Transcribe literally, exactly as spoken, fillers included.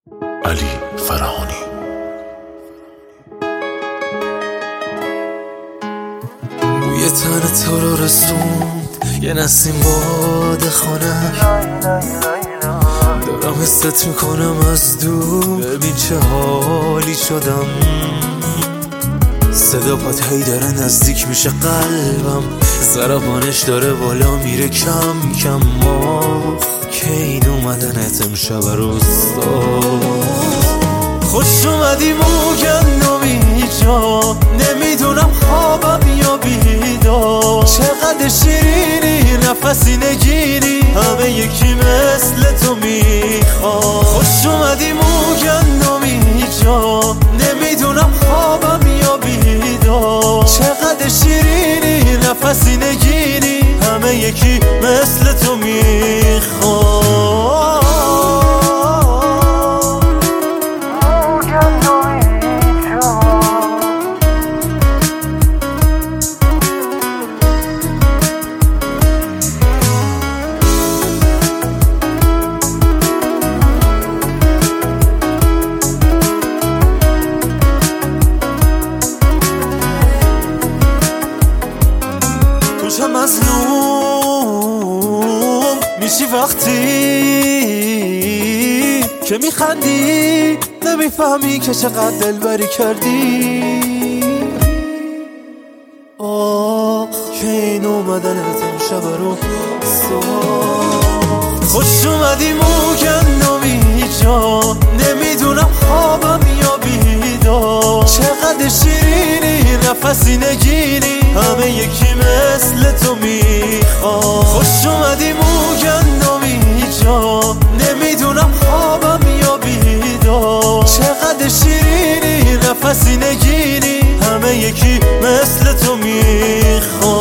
علی فراهانی. بوی تن تو رو رسوند یه نسیم باد خانه، دارم حست میکنم از دور، ببین چه حالی شدم. صدا پات هی داره نزدیک میشه قلبم، ضربانش داره بالا میره کم کم. ماخ که این اومدنت امشب روستا. خوش اومدی موگندمی جا، نمیدونم خوابم یا بیدار. چقدر شیرینی نفسی نگیری، همه یکی مثل تو میخواد. خوش اومدی موگندمی جا، نمیدونم خوابم یا بیدار. چقدر شیرینی نفسی نگیری، همه یکی مثل تو میخواد. چه مظلوم میشی وقتی که میخندی، نمیفهمی که چقدر دلبری کردی. آه که این اومدنت امشب رو ساخت. خوش اومدی موگندمی جا، نمیدونم خوابم یا بیدار. چقدر شیرینی نفسی نگیری، همه یکی مثل تو میخواد. خوش اومدی موگندمی جا، نمیدونم خوابم یا بیدار. چقدر شیرینی نفسی نگیری، همه یکی مثل تو میخواد.